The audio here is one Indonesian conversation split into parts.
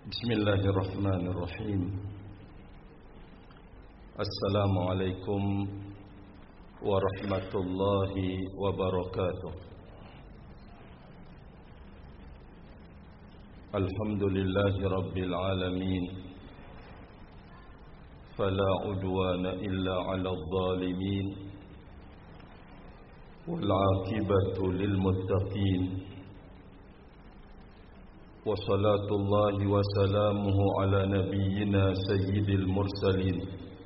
Bismillahirrahmanirrahim. Assalamualaikum warahmatullahi wabarakatuh. Alhamdulillahi rabbil alamin. Fala udwana illa 'alal zalimin. Wal 'aqibatu lil muttaqin. وصلاة الله وسلامه على نبينا سيد المرسلين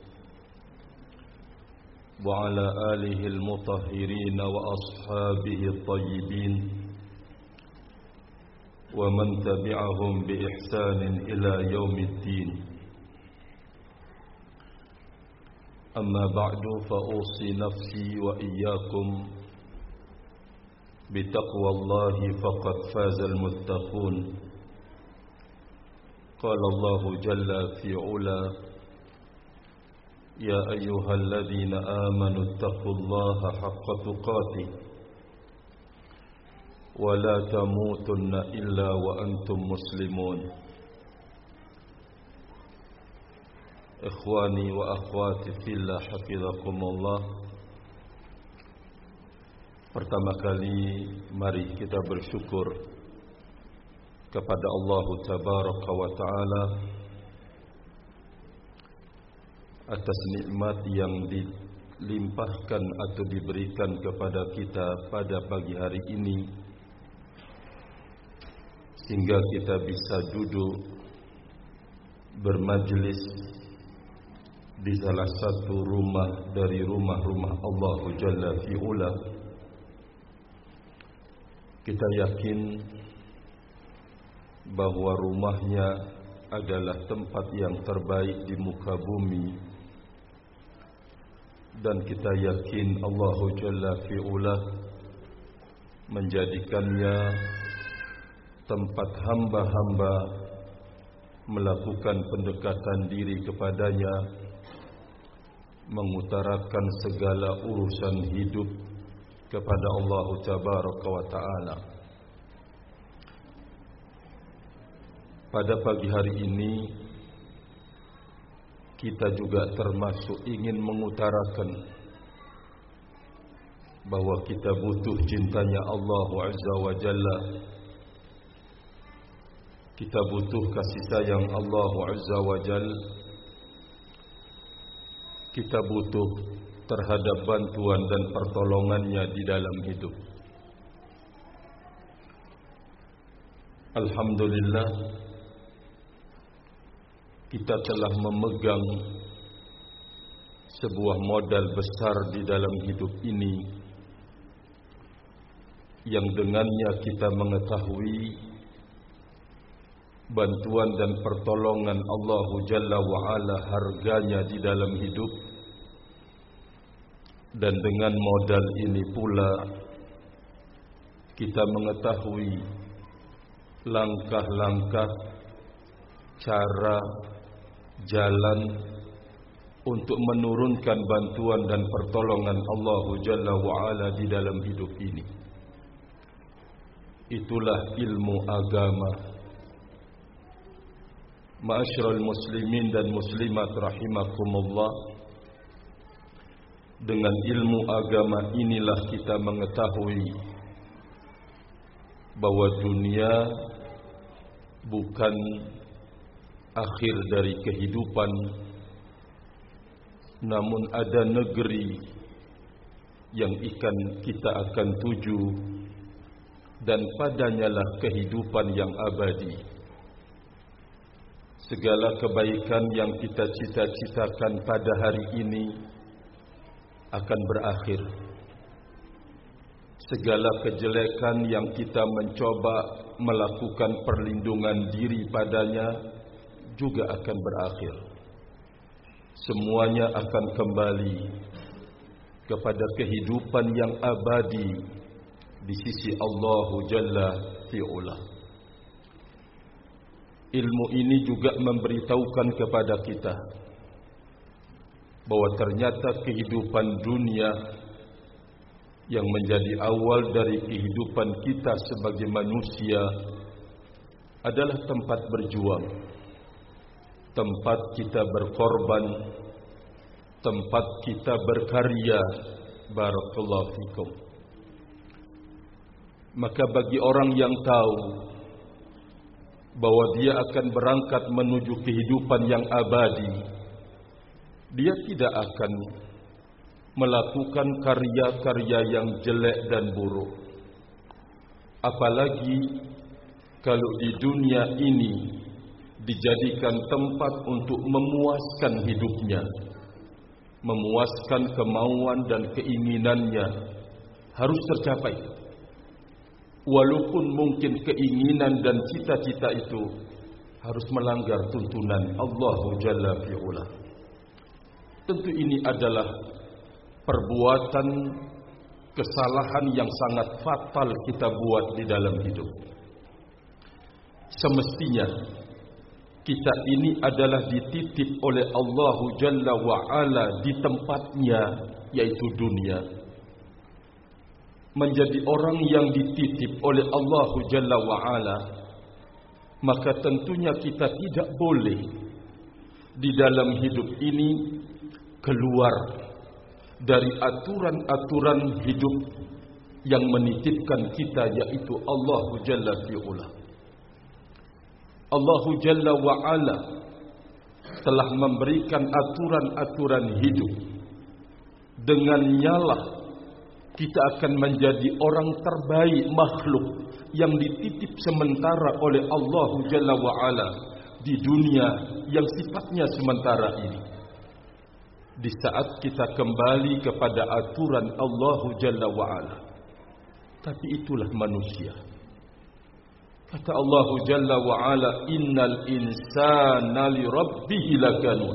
وعلى آله المطهرين وأصحابه الطيبين ومن تبعهم بإحسان إلى يوم الدين. أما بعد فأوصي نفسي وإياكم بتقوى الله فقد فاز المتقون. قال الله جل في علا: يا أيها الذين آمنوا اتقوا الله حق تقاته ولا تموتن إلا وأنتم مسلمون. إخواني وأخواتي في الله حفظكم الله. Pertama kali mari kita bersyukur kepada Allah Tabaraka wa Ta'ala atas nikmat yang dilimpahkan atau diberikan kepada kita pada pagi hari ini, sehingga kita bisa duduk bermajlis di salah satu rumah dari rumah-rumah Allah Jalla fi'ula. Kita yakin bahwa rumahnya adalah tempat yang terbaik di muka bumi, dan kita yakin Allah Jalla fi'ula menjadikannya tempat hamba-hamba melakukan pendekatan diri kepadanya, mengutarakan segala urusan hidup kepada Allah Tabaraka wa Ta'ala. Pada pagi hari ini kita juga termasuk ingin mengutarakan bahwa kita butuh cintanya Allah Azza wa Jalla. Kita butuh kasih sayang Allah Azza wa Jalla. Kita butuh terhadap bantuan dan pertolongannya di dalam hidup. Alhamdulillah, kita telah memegang sebuah modal besar di dalam hidup ini, yang dengannya kita mengetahui bantuan dan pertolongan Allah Jalla wa'ala harganya di dalam hidup. Dan dengan modal ini pula kita mengetahui langkah-langkah, cara, jalan untuk menurunkan bantuan dan pertolongan Allah Jalla wa'ala di dalam hidup ini. Itulah ilmu agama. Ma'asyiral muslimin dan muslimat rahimakumullah. Dengan ilmu agama inilah kita mengetahui bahwa dunia bukan akhir dari kehidupan, namun ada negeri yang kita akan tuju, dan padanyalah kehidupan yang abadi. Segala kebaikan yang kita cita-citakan pada hari ini akan berakhir. Segala kejelekan yang kita mencoba melakukan perlindungan diri padanya juga akan berakhir. Semuanya akan kembali kepada kehidupan yang abadi di sisi Allah Jalla fi'ula. Ilmu ini juga memberitahukan kepada kita bahwa ternyata kehidupan dunia yang menjadi awal dari kehidupan kita sebagai manusia adalah tempat berjuang, tempat kita berkorban, tempat kita berkarya. Barakallahu fikum. Maka bagi orang yang tahu bahwa dia akan berangkat menuju kehidupan yang abadi, dia tidak akan melakukan karya-karya yang jelek dan buruk. Apalagi kalau di dunia ini dijadikan tempat untuk memuaskan hidupnya, memuaskan kemauan dan keinginannya harus tercapai. Walaupun mungkin keinginan dan cita-cita itu harus melanggar tuntunan Allah Jalla fi'ula. Tentu ini adalah perbuatan kesalahan yang sangat fatal kita buat di dalam hidup. Semestinya kita ini adalah dititip oleh Allah Jalla wa'ala di tempatnya, yaitu dunia. Menjadi orang yang dititip oleh Allah Jalla wa'ala, maka tentunya kita tidak boleh di dalam hidup ini keluar dari aturan-aturan hidup yang menitipkan kita, yaitu Allah Jalla fi'ula. Allah Jalla wa'ala telah memberikan aturan-aturan hidup. Dengannya lah kita akan menjadi orang terbaik makhluk yang dititip sementara oleh Allah Jalla wa'ala di dunia yang sifatnya sementara ini. Di saat kita kembali kepada aturan Allah Jalla wa'ala. Tapi itulah manusia. Kata Allah Jalla wa'ala, innal insana li rabbihi lakanun.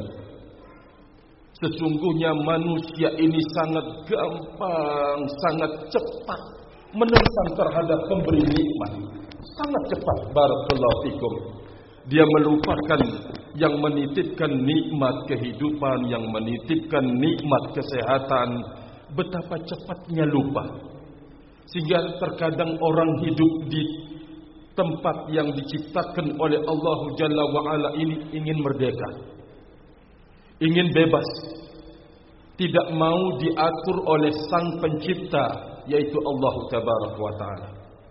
Sesungguhnya manusia ini sangat gampang, sangat cepat menentang terhadap pemberi nikmat. Sangat cepat, barakallahu fikum. Dia melupakan yang menitipkan nikmat kehidupan, yang menitipkan nikmat kesehatan. Betapa cepatnya lupa. Sehingga terkadang orang hidup di tempat yang diciptakan oleh Allah Jalla wa'ala ini ingin merdeka, ingin bebas, tidak mau diatur oleh Sang Pencipta, yaitu Allah Tabaraka wa Ta'ala.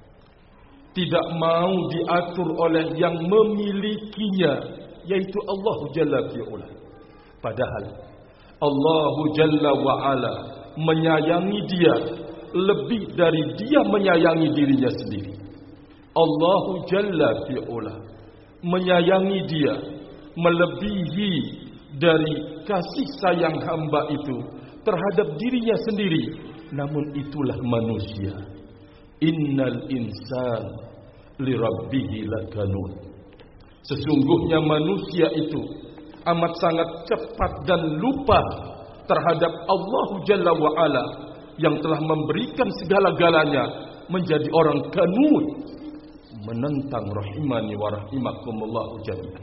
Tidak mau diatur oleh yang memilikinya, yaitu Allah Jalla fi'ula. Padahal Allah Jalla wa'ala menyayangi dia lebih dari dia menyayangi dirinya sendiri. Allah Jalla fi'ula menyayangi dia melebihi dari kasih sayang hamba itu terhadap dirinya sendiri. Namun itulah manusia. Innal insan li rabbihi lakanun. Sesungguhnya manusia itu amat sangat cepat dan lupa terhadap Allah Jalla wa'ala yang telah memberikan segala-galanya, menjadi orang kanun, menentang rahimani wa rahimakumullah jami'an.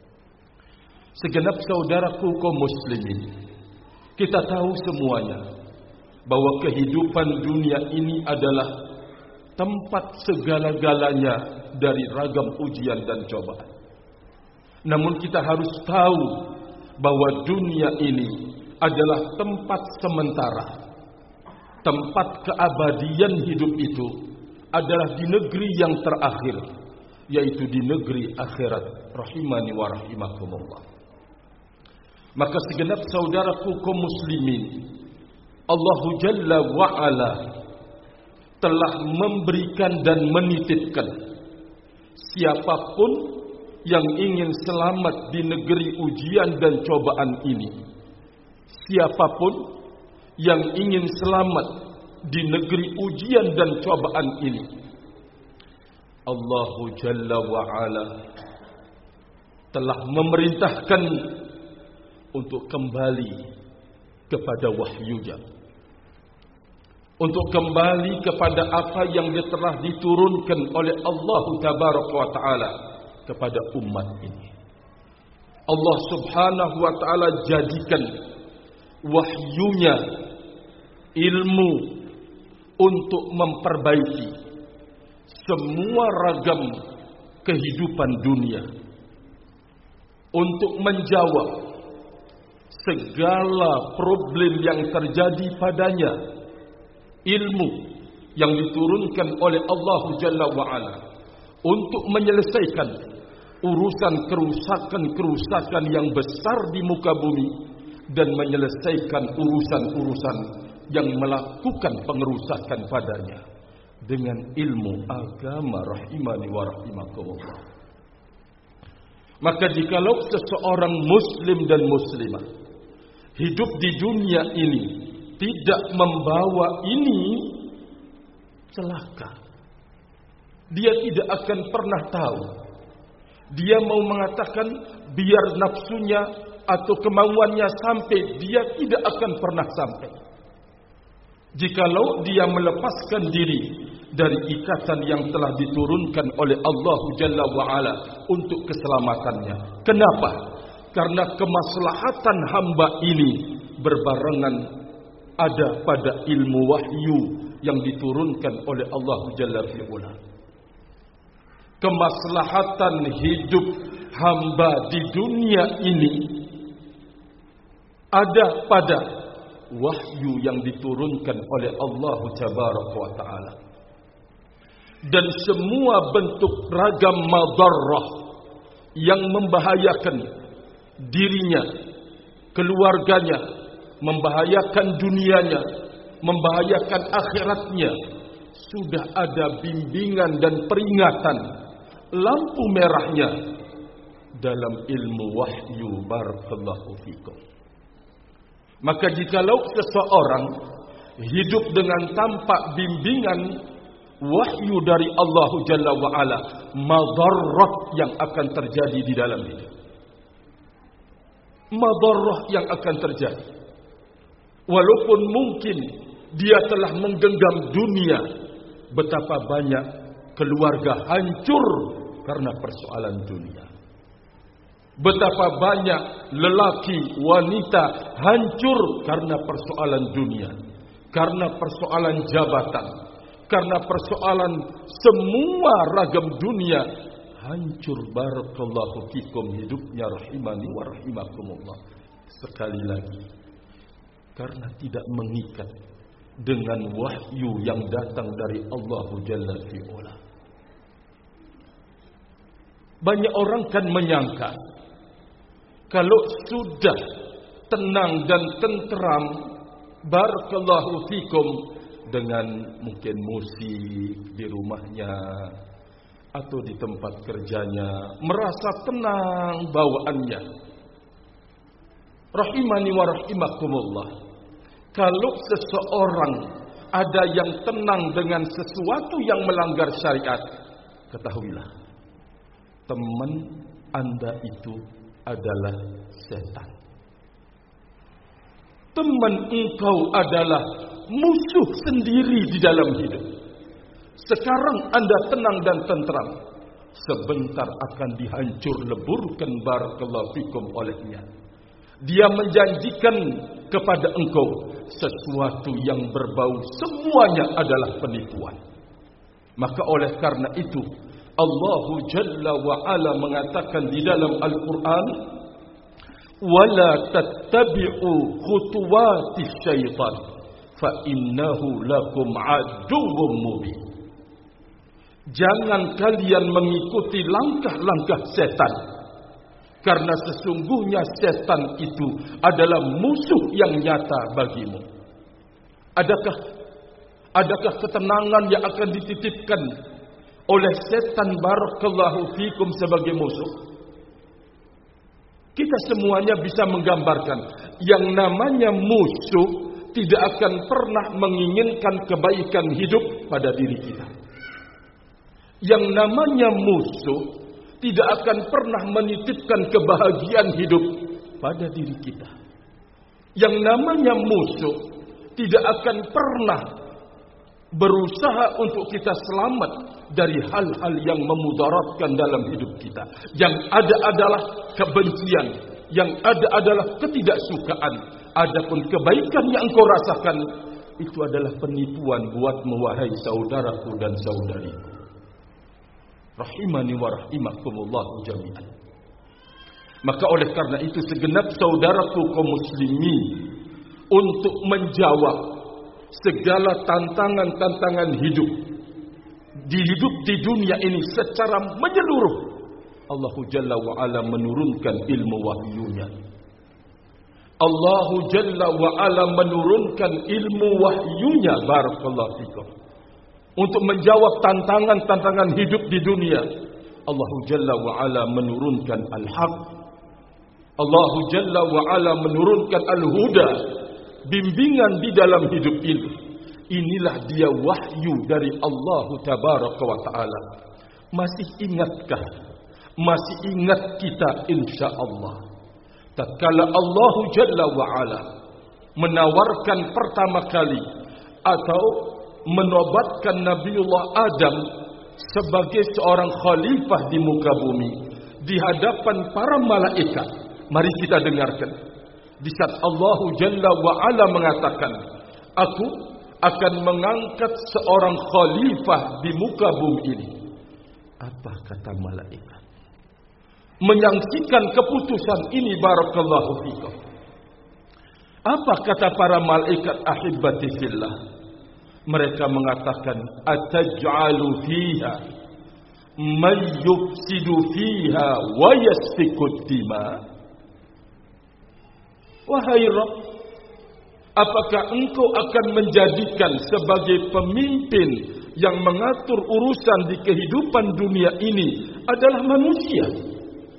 Segenap saudaraku kaum muslimin, kita tahu semuanya bahwa kehidupan dunia ini adalah tempat segala-galanya dari ragam ujian dan cobaan. Namun kita harus tahu bahwa dunia ini adalah tempat sementara. Tempat keabadian hidup itu adalah di negeri yang terakhir, yaitu di negeri akhirat. Rahimani wa rahimakumullah. Maka segenap saudaraku kaum muslimin, Allah Jalla wa'ala telah memberikan dan menitipkan siapapun yang ingin selamat di negeri ujian dan cobaan ini, siapapun yang ingin selamat di negeri ujian dan cobaan ini, Allah Jalla wa'ala telah memerintahkan untuk kembali kepada wahyunya, untuk kembali kepada apa yang telah diturunkan oleh Allah Tabaraka wa Ta'ala kepada umat ini. Allah Subhanahu wa Ta'ala jadikan wahyunya ilmu untuk memperbaiki semua ragam kehidupan dunia, untuk menjawab segala problem yang terjadi padanya. Ilmu yang diturunkan oleh Allah Jalla wa'ala untuk menyelesaikan urusan kerusakan-kerusakan yang besar di muka bumi dan menyelesaikan urusan-urusan yang melakukan pengerusakan padanya dengan ilmu agama rahimani wa rahimakumullah. Maka jikalau seseorang muslim dan muslimah hidup di dunia ini tidak membawa ini, celaka. Dia tidak akan pernah tahu. Dia mau mengatakan biar nafsunya atau kemauannya sampai, dia tidak akan pernah sampai. Jikalau dia melepaskan diri dari ikatan yang telah diturunkan oleh Allah Jalla wa'ala untuk keselamatannya. Kenapa? Karena kemaslahatan hamba ini berbarengan ada pada ilmu wahyu yang diturunkan oleh Allah Jalla fi'ula. Kemaslahatan hidup hamba di dunia ini ada pada wahyu yang diturunkan oleh Allah Tabaraka wa Ta'ala. Dan semua bentuk ragam madarrah yang membahayakan dirinya, keluarganya, membahayakan dunianya, membahayakan akhiratnya, sudah ada bimbingan dan peringatan, lampu merahnya dalam ilmu wahyu. Barakallahu fikum. Maka jikalau seseorang hidup dengan tanpa bimbingan wahyu dari Allah Jalla wa'ala, madarrat yang akan terjadi di dalam hidup. Madarrah yang akan terjadi. Walaupun mungkin dia telah menggenggam dunia, betapa banyak keluarga hancur karena persoalan dunia. Betapa banyak lelaki, wanita hancur karena persoalan dunia, karena persoalan jabatan, karena persoalan semua ragam dunia hancur. Barakallahu fikum hidupnya rahimani wa rahimakumullah. Sekali lagi, karena tidak mengikat dengan wahyu yang datang dari Allah Jalla fi'ula. Banyak orang kan menyangka kalau sudah tenang dan tentram, barakallahu fikum, dengan mungkin musik di rumahnya atau di tempat kerjanya, merasa tenang bawaannya. Rahimani wa rahimakumullah. Kalau seseorang ada yang tenang dengan sesuatu yang melanggar syariat, ketahuilah, teman Anda itu adalah setan. Teman engkau adalah musuh sendiri di dalam hidup. Sekarang Anda tenang dan tentram, sebentar akan dihancur leburkan barakallahu fikum olehnya. Dia menjanjikan kepada engkau sesuatu yang berbau semuanya adalah penipuan. Maka oleh karena itu Allah Jalla wa'ala mengatakan di dalam Al-Quran, وَلَا تَتَّبِعُوا خُطُوَاتِ الشَّيْطَانِ فَإِنَّهُ لَكُمْ عَدُوٌّ مُبِينٌ. Jangan kalian mengikuti langkah-langkah setan, karena sesungguhnya setan itu adalah musuh yang nyata bagimu. Adakah ketenangan yang akan dititipkan oleh setan barakallahu fikum sebagai musuh? Kita semuanya bisa menggambarkan yang namanya musuh tidak akan pernah menginginkan kebaikan hidup pada diri kita. Yang namanya musuh tidak akan pernah menitipkan kebahagiaan hidup pada diri kita. Yang namanya musuh tidak akan pernah berusaha untuk kita selamat dari hal-hal yang memudaratkan dalam hidup kita. Yang ada adalah kebencian, yang ada adalah ketidaksukaan. Adapun kebaikan yang engkau rasakan itu adalah penipuan buatmu wahai saudaraku dan saudariku. Rahimani wa rahimakumullah jami'an. Maka oleh karena itu segenap saudaraku kaum muslimin, untuk menjawab segala tantangan-tantangan hidup di dunia ini secara menyeluruh, Allahu Jalla wa Ala menurunkan ilmu wahyunya. Allahu Jalla wa Ala menurunkan ilmu wahyunya, barakallahu fikum, untuk menjawab tantangan-tantangan hidup di dunia. Allahu Jalla wa Ala menurunkan al-haq. Allahu Jalla wa Ala menurunkan al-huda, bimbingan di dalam hidup ini. Inilah dia wahyu dari Allah Tabaraka wa Ta'ala. Masih ingatkah? Masih ingat kita insya-Allah tatkala Allah Jalla wa Ala menawarkan pertama kali atau menobatkan Nabiullah Adam sebagai seorang khalifah di muka bumi di hadapan para malaikat. Mari kita dengarkan. Di saat Allah Jalla wa Ala mengatakan, aku akan mengangkat seorang khalifah di muka bumi ini. Apa kata malaikat? Menyaksikan keputusan ini, barakallahu fikum. Apa kata para malaikat ahibbati fillah? Mereka mengatakan, ataj'alu fiha man yufsidu fiha wa yasfikud dima. Wahai Rabb, apakah engkau akan menjadikan sebagai pemimpin yang mengatur urusan di kehidupan dunia ini adalah manusia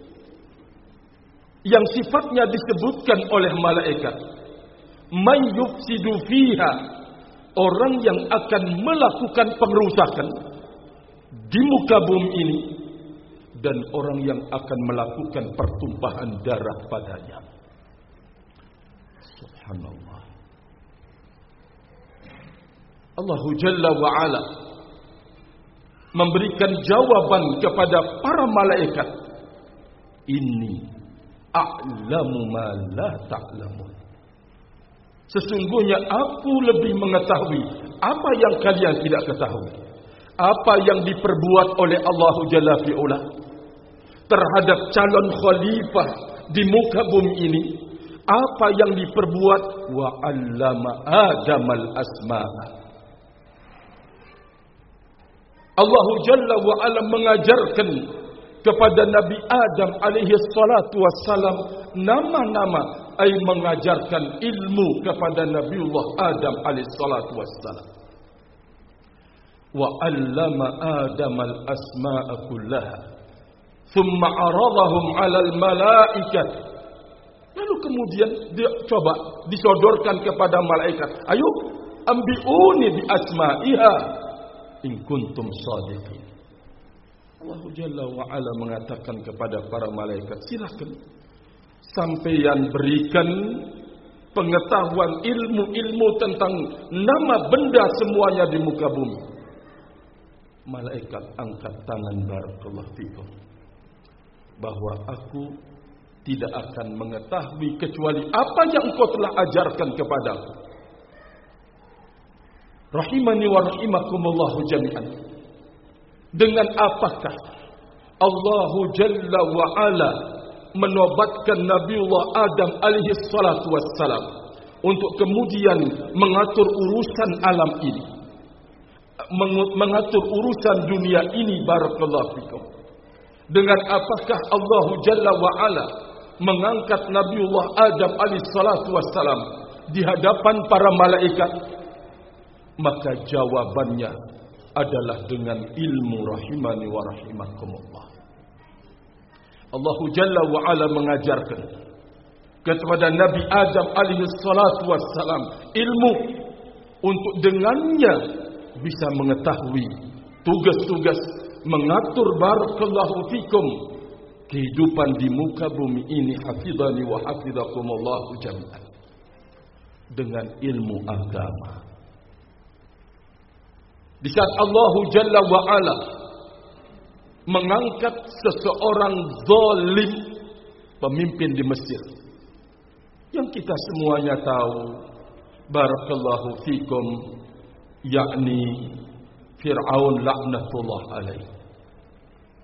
yang sifatnya disebutkan oleh malaikat, man yufsidu fiha, orang yang akan melakukan pengerusakan di muka bumi ini, dan orang yang akan melakukan pertumpahan darah padanya. Subhanallah. Allah Jalla wa Ala memberikan jawaban kepada para malaikat, inni a'lamu ma la ta'lamun. Sesungguhnya aku lebih mengetahui apa yang kalian tidak ketahui. Apa yang diperbuat oleh Allah Jalla fi'ula terhadap calon khalifah di muka bumi ini. Apa yang diperbuat, wa 'allama Adamal asma'a. Allah Jalla wa Ala mengajarkan kepada Nabi Adam alaihi salatu wassalam nama-nama, ay mengajarkan ilmu kepada Nabiullah Adam alaihi salatu wassalam. Wa 'allama Adamal asma'a kullaha thumma 'aradahum 'alal malaikah. Lalu kemudian dia coba disodorkan kepada malaikat, ayo ambiuni bi asma'iha in kuntum shadiqin. Allah Jalla wa Ala mengatakan kepada para malaikat, silakan sampeyan berikan pengetahuan ilmu-ilmu tentang nama benda semuanya di muka bumi. Malaikat angkat tangan, barakallahu fikum, bahwa aku tidak akan mengetahui kecuali apa yang engkau telah ajarkan kepadaku. Rahimani wa rahimakumullah jami'an. Dengan apakah Allah Jalla wa Ala menobatkan Nabiullah Adam alaihi salatu wassalam untuk kemudian mengatur urusan alam ini, mengatur urusan dunia ini, barakallahu fikum. Dengan apakah Allah Jalla wa Ala mengangkat Nabiullah Adam alaihi salatu wassalam di hadapan para malaikat? Maka jawabannya adalah dengan ilmu, rahimani wa rahimakumullah. Allah Jalla wa Ala mengajarkan kepada Nabi Adam alaihi salatu wassalam ilmu untuk dengannya bisa mengetahui tugas-tugas mengatur, barakallahu fikum, kehidupan di muka bumi ini. Hafidhani wa hafidhakumullah jami'an. Dengan ilmu agama. Di saat Allah Jalla wa Ala mengangkat seseorang zalim, pemimpin di Mesir, yang kita semuanya tahu, barakallahu fikum, yakni Fir'aun laknatullah alaih.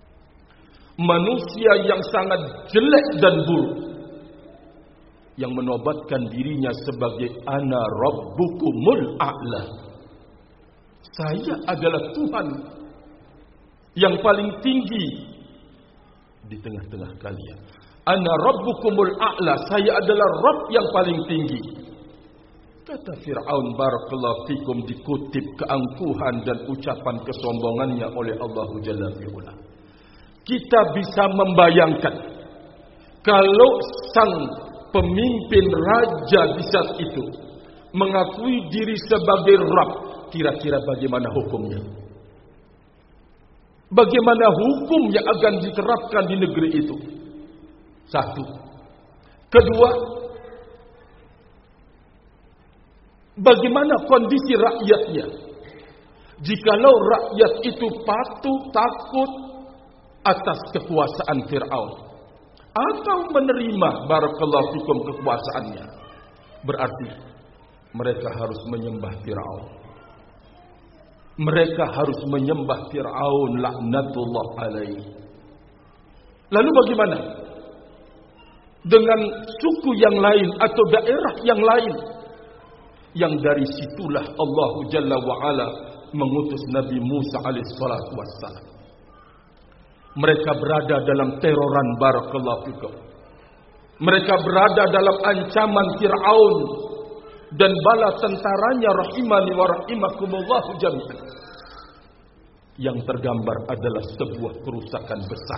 manusia yang sangat jelek dan buruk, yang menobatkan dirinya sebagai ana rabbukumul a'la. Saya adalah Tuhan yang paling tinggi di tengah-tengah kalian. Ana rabbukumul a'la, saya adalah Rabb yang paling tinggi. Kata Fir'aun barakallahu fikum, dikutip keangkuhan dan ucapan kesombongannya oleh Allah Jalla fi'ula. Kita bisa membayangkan kalau sang pemimpin raja di saat itu mengakui diri sebagai Rabb, kira-kira bagaimana hukumnya? Bagaimana hukum yang akan diterapkan di negeri itu? Satu. Kedua, bagaimana kondisi rakyatnya? Jikalau rakyat itu patuh takut atas kekuasaan Fir'aun atau menerima barakallahu fikum kekuasaannya, berarti mereka harus menyembah Fir'aun. Mereka harus menyembah Fir'aun laknatullah alaihi. Lalu bagaimana dengan suku yang lain atau daerah yang lain? Yang dari situlah Allah Jalla wa'ala mengutus Nabi Musa alaihissalatu wassalam. Mereka berada dalam teroran barakallahu fikum. Mereka berada dalam ancaman Fir'aun dan bala tentaranya rahimani wa rahimakumullahu jami'an. Yang tergambar adalah sebuah kerusakan besar.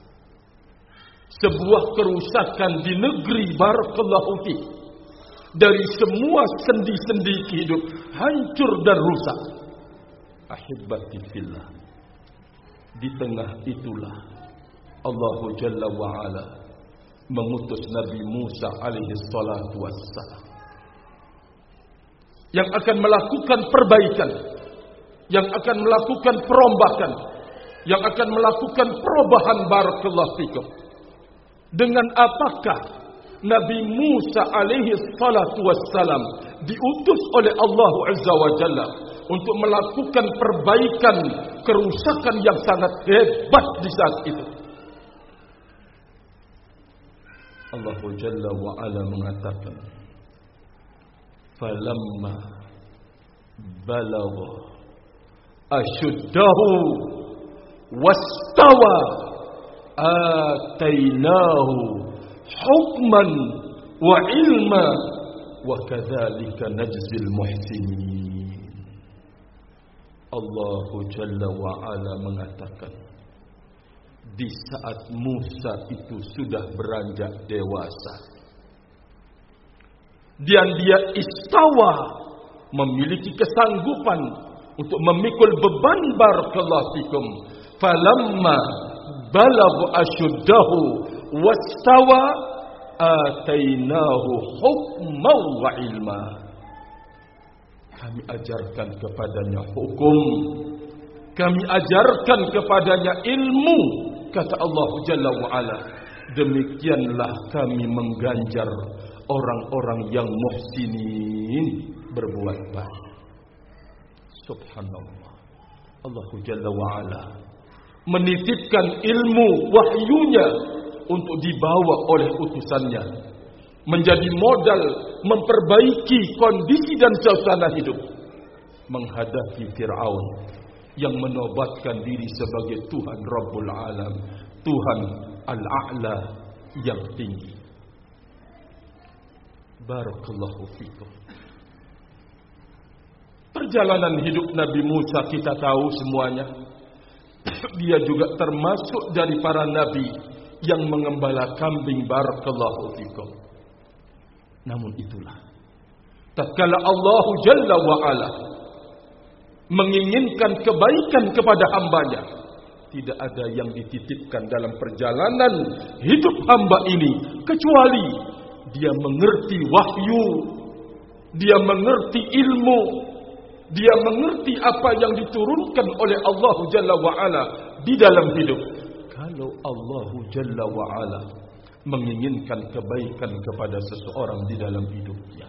Sebuah kerusakan di negeri barakallahu fikum. Dari semua sendi-sendi hidup hancur dan rusak. Ahibbati fillah. Di tengah itulah Allah Jalla wa'ala mengutus Nabi Musa alaihi salatu wassalam, yang akan melakukan perbaikan, yang akan melakukan perombakan, yang akan melakukan perubahan barakallahu fikum. Dengan apakah Nabi Musa alaihi salatu wassalam diutus oleh Allah Azza wa Jalla untuk melakukan perbaikan kerusakan yang sangat hebat di saat itu? Allah Jalla wa Ala mengatakan, falamma balagha ashuddahu wastawa atainahu hukman wa ilma wa kadzalika najzil muhsinin. Allah Jalla wa Ala mengatakan, di saat Musa itu sudah beranjak dewasa dan dia istawa, memiliki kesanggupan untuk memikul beban barakallahu fikum, falamma balagha ashuddahu wastawa atainahu hukman wa ilma. Kami ajarkan kepadanya hukum, kami ajarkan kepadanya ilmu, kata Allah Jalla wa'ala. Demikianlah kami mengganjar orang-orang yang muhsinin, berbuat baik. Subhanallah. Allah Jalla wa'ala menitipkan ilmu wahyunya untuk dibawa oleh utusannya, menjadi modal memperbaiki kondisi dan suasana hidup, menghadapi Fir'aun yang menobatkan diri sebagai Tuhan Rabbul Alam, Tuhan Al-A'la yang tinggi. Barakallahu fikum. Perjalanan hidup Nabi Musa kita tahu semuanya. Dia juga termasuk dari para nabi yang mengembala kambing, barakallahu fikum. Namun itulah, tatkala Allah Jalla wa'ala menginginkan kebaikan kepada hambanya, tidak ada yang dititipkan dalam perjalanan hidup hamba ini kecuali dia mengerti wahyu, dia mengerti ilmu, dia mengerti apa yang diturunkan oleh Allah Jalla wa'ala di dalam hidup. Kalau Allah Jalla wa'ala menginginkan kebaikan kepada seseorang di dalam hidupnya,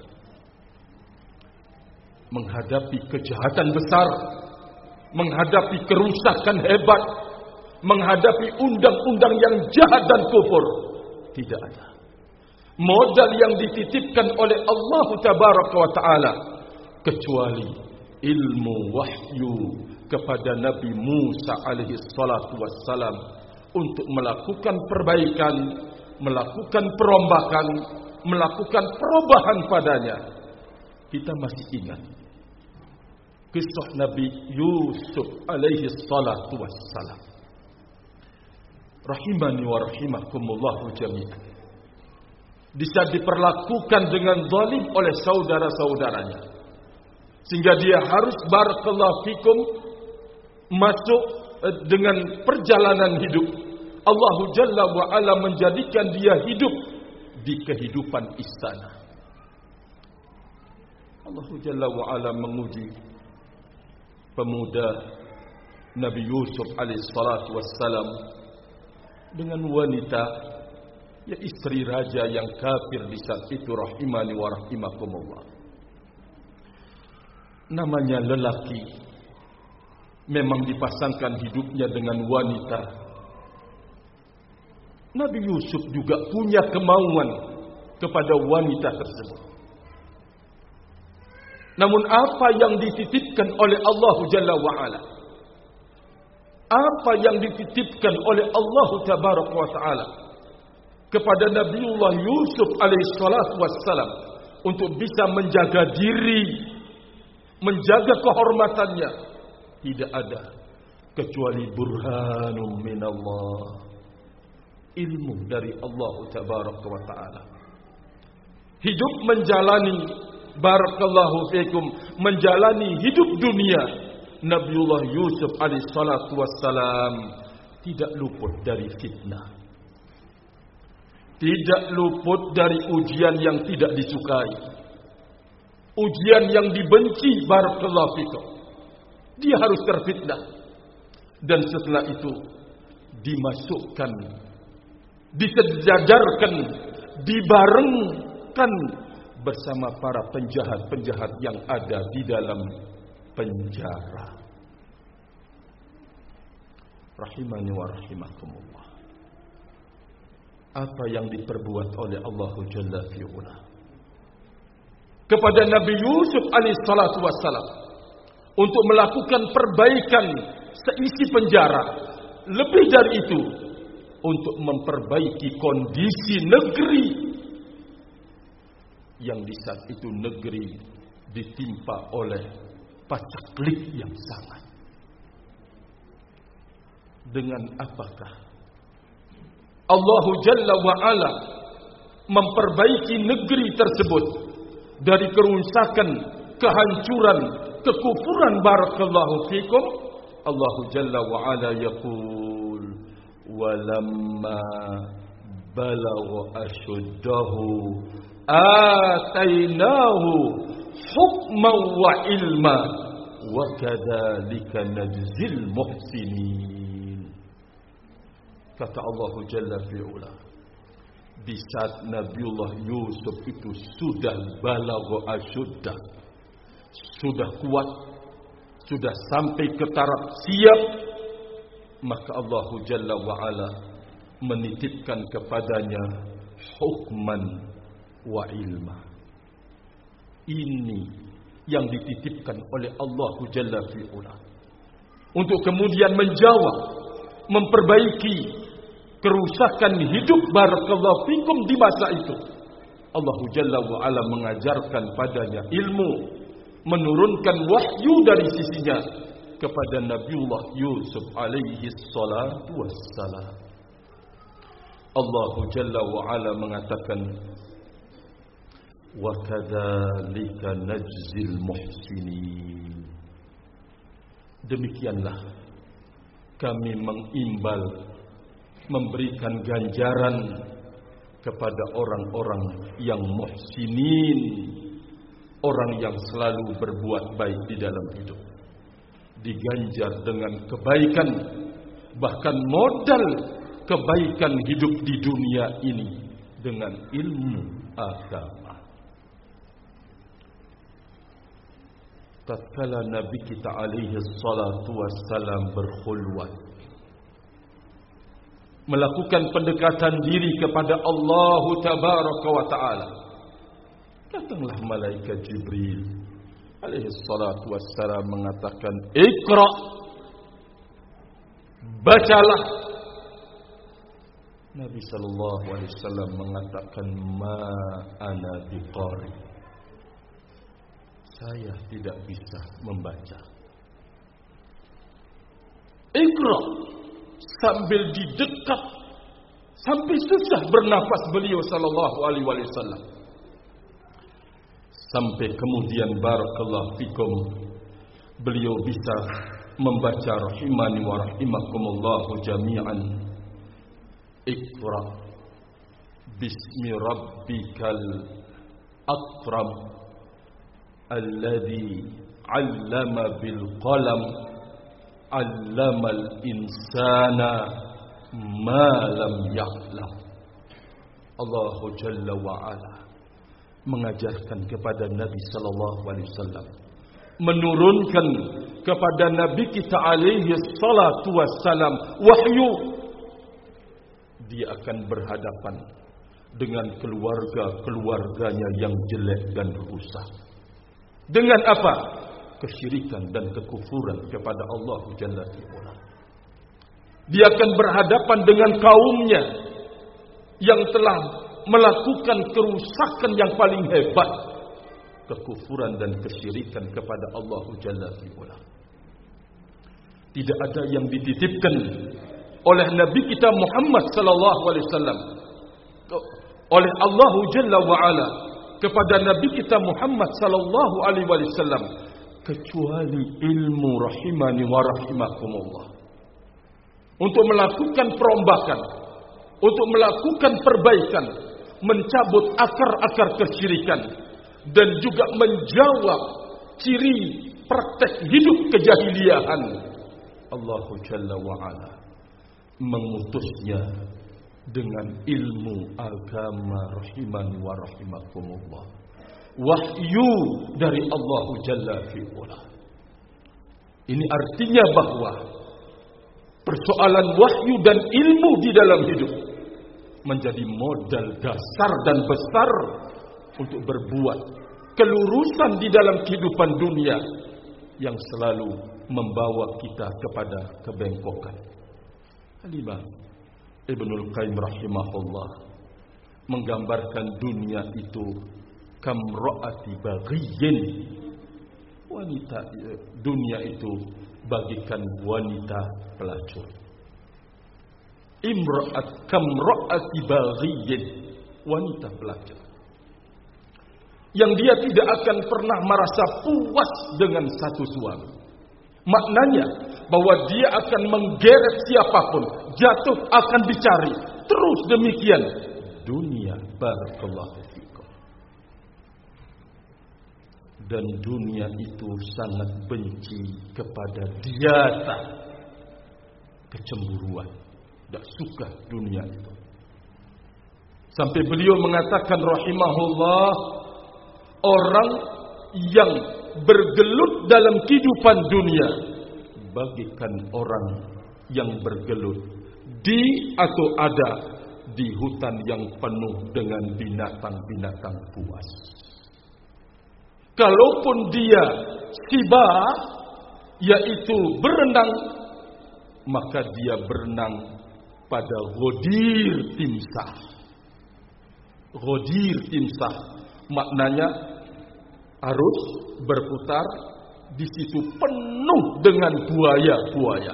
menghadapi kejahatan besar, menghadapi kerusakan hebat, menghadapi undang-undang yang jahat dan kufur. Tidak ada. Modal yang dititipkan oleh Allah Tabaraka wa Ta'ala kecuali ilmu wahyu kepada Nabi Musa alaihi salatu wassalam untuk melakukan perbaikan, melakukan perombakan, melakukan perubahan padanya. Kita masih ingat kisah Nabi Yusuf alaihi salatu wassalam. Rahimani wa rahimakumullahu jami'an. Di saat diperlakukan dengan zalim oleh saudara-saudaranya, sehingga dia harus barakallahu fikum masuk dengan perjalanan hidup. Allah Jalla wa Ala menjadikan dia hidup di kehidupan istana. Allah Jalla wa Ala menguji pemuda Nabi Yusuf alaihi salatu wassalam dengan wanita, ya istri raja yang kafir di saat itu, rahimani wa rahimakumullah. Namanya lelaki memang dipasangkan hidupnya dengan wanita. Nabi Yusuf juga punya kemauan kepada wanita tersebut. Namun apa yang dititipkan oleh Allah Jalla wa'ala, apa yang dititipkan oleh Allah Tabaraka wa Ta'ala kepada Nabiullah Yusuf alaihi salatu wassalam untuk bisa menjaga diri, menjaga kehormatannya, tidak ada kecuali burhanum minallah, ilmu dari Allah Tabaraka wa Ta'ala. Hidup menjalani, barakallahu fikum, menjalani hidup dunia Nabiullah Yusuf alaihi salatu wassalam tidak luput dari fitnah, tidak luput dari ujian yang tidak disukai, ujian yang dibenci, barakallahu fikum. Dia harus terfitnah, dan setelah itu dimasukkan, disejajarkan, dibarengkan bersama para penjahat-penjahat yang ada di dalam penjara. Rahimani wa rahimakumullah. Apa yang diperbuat oleh Allah Jalla fi'ula kepada Nabi Yusuf alaihi salatu wassalam untuk melakukan perbaikan seisi penjara, lebih dari itu untuk memperbaiki kondisi negeri yang di saat itu negeri ditimpa oleh pacaklik yang sangat. Dengan apakah Allah Jalla wa'ala memperbaiki negeri tersebut dari kerusakan, kehancuran, kekufuran, barakallahu fikum? Allah Jalla wa'ala yaqul walamma balagha ashuddahu atainahu hukman wa ilma wa kadzalika najzil muhsinin. Kata Allah Jalla fi'ula, di saat Nabiullah Yusuf itu sudah balagha asyuddah, sudah kuat, sudah sampai ke taraf siap, maka Allah Jalla wa'ala menitipkan kepadanya hukman wa ilma. Ini yang dititipkan oleh Allah Jalla fi'ula untuk kemudian menjawab, memperbaiki kerusakan hidup, barakallahu fikum, di masa itu. Allah Jalla wa'ala mengajarkan padanya ilmu, menurunkan wahyu dari sisinya kepada Nabiullah Yusuf alaihi salatu wassalam. Allah Jalla wa'ala mengatakan wa kadzalika najzil muhsinin. Demikianlah kami mengimbal, memberikan ganjaran kepada orang-orang yang muhsinin, orang yang selalu berbuat baik di dalam hidup, diganjar dengan kebaikan, bahkan modal kebaikan hidup di dunia ini dengan ilmu agama. Tatkala Nabi kita alaihi salatu wassalam berkhulwat melakukan pendekatan diri kepada Allah Tabaraka wa Ta'ala. Datanglah malaikat Jibril alaihi salatu wassalam mengatakan, Iqra, bacalah. Nabi sallallahu alaihi wasallam mengatakan, ma ana biqari, saya tidak bisa membaca. Iqra, sambil didekat, sampai susah bernafas beliau sallallahu alaihi wasallam. Sampai kemudian barakallahu fikum, beliau bisa membaca rahimani wa rahimakumullahu jami'an. Iqra bismi rabbikal akram alladhi 'allama bil qalam 'allamal insana ma lam ya'lam. Allahu Jalla wa Ala mengajarkan kepada Nabi sallallahu alaihi wasallam, menurunkan kepada Nabi kita alaihi salatu wassalam wahyu. Dia akan berhadapan dengan keluarga-keluarganya yang jelek dan rusak. Dengan apa? Kesyirikan dan kekufuran kepada Allah Jalla wa'ala. Dia akan berhadapan dengan kaumnya yang telah melakukan kerusakan yang paling hebat, kekufuran dan kesyirikan kepada Allah Jalla wa'ala. Tidak ada yang dititipkan oleh Nabi kita Muhammad sallallahu alaihi wasallam, oleh Allah Jalla wa'ala kepada Nabi kita Muhammad sallallahu alaihi wasallam, kecuali ilmu rahimani wa rahimakumullah, untuk melakukan perombakan, untuk melakukan perbaikan, mencabut akar-akar kesyirikan, dan juga menjawab ciri praktek hidup kejahiliahan. Allah Jalla wa'ala mengutusnya dengan ilmu agama rahimani wa rahimakumullah, wahyu dari Allah Jalla fi'ula. Ini artinya bahwa persoalan wahyu dan ilmu di dalam hidup menjadi modal dasar dan besar untuk berbuat kelurusan di dalam kehidupan dunia yang selalu membawa kita kepada kebengkokan. Al-Imam Ibnul Qayyim rahimahullah menggambarkan dunia itu kamra'ati baghiyin. Wanita dunia itu bagikan wanita pelacur. Kamra'ati baghiyin, wanita pelacur, yang dia tidak akan pernah merasa puas dengan satu suami. Maknanya bahwa dia akan menggeret siapapun, jatuh akan dicari. Terus demikian dunia, barakallahu fikum. Dan dunia itu sangat benci kepada diata kecemburuan, tidak suka dunia itu. Sampai beliau mengatakan rahimahullah, orang yang bergelut dalam kehidupan dunia bagikan orang yang bergelut di atau ada di hutan yang penuh dengan binatang-binatang buas. Kalaupun dia siba, yaitu berenang, maka dia berenang pada ghadir timsah. Ghadir timsah maknanya arus berputar, di situ penuh dengan buaya-buaya.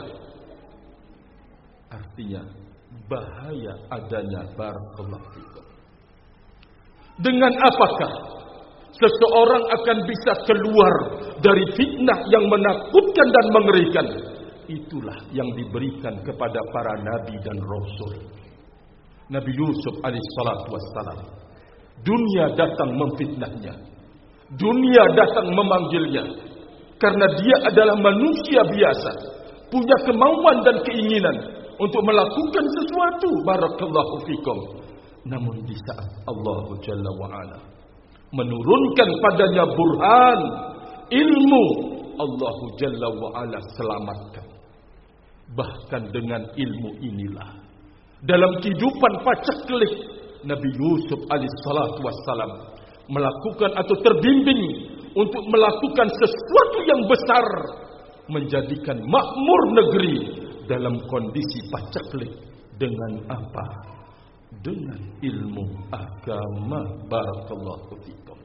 Artinya bahaya adanya barakallahu fikum. Dengan apakah seseorang akan bisa keluar dari fitnah yang menakutkan dan mengerikan? Itulah yang diberikan kepada para nabi dan rasul. Nabi Yusuf alaihissalatu wassalam, dunia datang memfitnahnya, dunia datang memanggilnya, karena dia adalah manusia biasa, punya kemauan dan keinginan untuk melakukan sesuatu, barakallahu fikum. Namun di saat Allah Jalla wa'ala menurunkan padanya burhan, ilmu, Allah Jalla wa'ala selamatkan. Bahkan dengan ilmu inilah Dalam kehidupan paceklik, Nabi Yusuf alaihissalatu wassalam melakukan atau terbimbing untuk melakukan sesuatu yang besar, menjadikan makmur negeri dalam kondisi paceklik. Dengan apa? Dengan ilmu agama. Barakallahu fikum.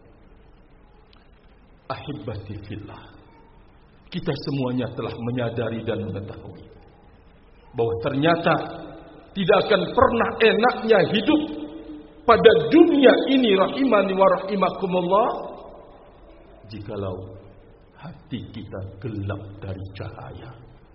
Ahibbati fillah, kita semuanya telah menyadari dan mengetahui bahwa ternyata tidak akan pernah enaknya hidup pada dunia ini, rahimani wa rahimakumullah, jikalau hati kita gelap dari cahaya.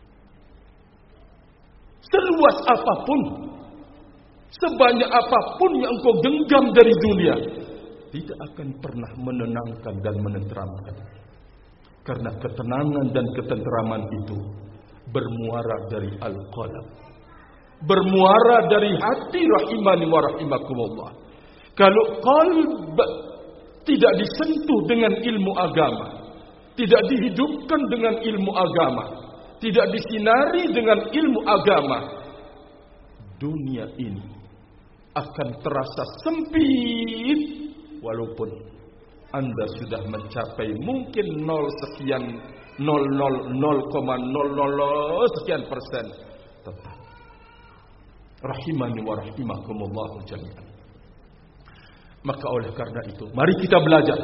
Seluas apapun, sebanyak apapun yang engkau genggam dari dunia, tidak akan pernah menenangkan dan menenteramkan. Karena ketenangan dan ketenteraman itu bermuara dari al-qalb, bermuara dari hati, rahimani wa rahimakumullah. Kalau qalb tidak disentuh dengan ilmu agama, tidak dihidupkan dengan ilmu agama, tidak disinari dengan ilmu agama, dunia ini akan terasa sempit. Walaupun Anda sudah mencapai mungkin 0 sekian 0,00 sekian persen, tetap rahimani wa rahimakumullah jami'an. Maka oleh karena itu, mari kita belajar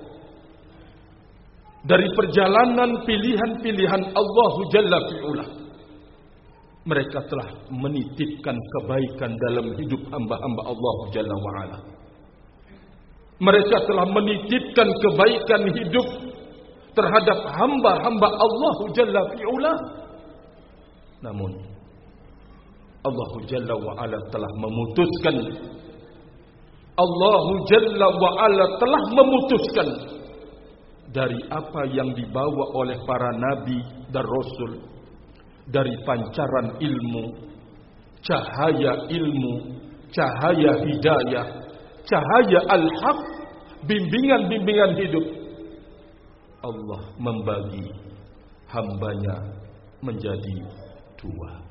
dari perjalanan pilihan-pilihan Allah Jalla fi'ula. Mereka telah menitipkan kebaikan dalam hidup hamba-hamba Allah Jalla wa'ala. Mereka telah menitipkan kebaikan hidup terhadap hamba-hamba Allah Jalla fi'ula. Namun Allah Jalla wa'ala telah memutuskan, Allah Jalla wa'ala telah memutuskan dari apa yang dibawa oleh para nabi dan rasul, dari pancaran ilmu, cahaya ilmu, cahaya hidayah, cahaya al-haq, bimbingan-bimbingan hidup. Allah membagi hambanya menjadi 2.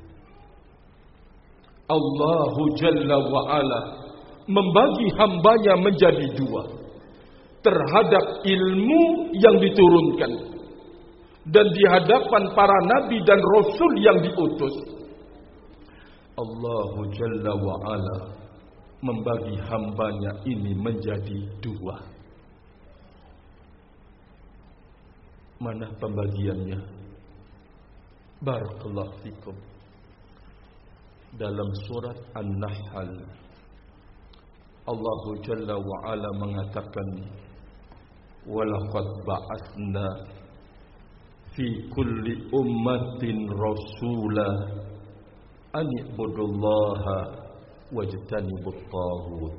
Allah Jalla wa'ala membagi hambanya menjadi 2 terhadap ilmu yang diturunkan dan di hadapan para nabi dan rasul yang diutus. Allah Jalla wa'ala membagi hambanya ini menjadi 2. Mana pembagiannya? Barakallahu fikum. Dalam surat An-Nahl, Allah Jalla wa'ala mengatakan, walaqad ba'atsna fi kulli ummatin rasula an ibudullaha wajtanibut taghut.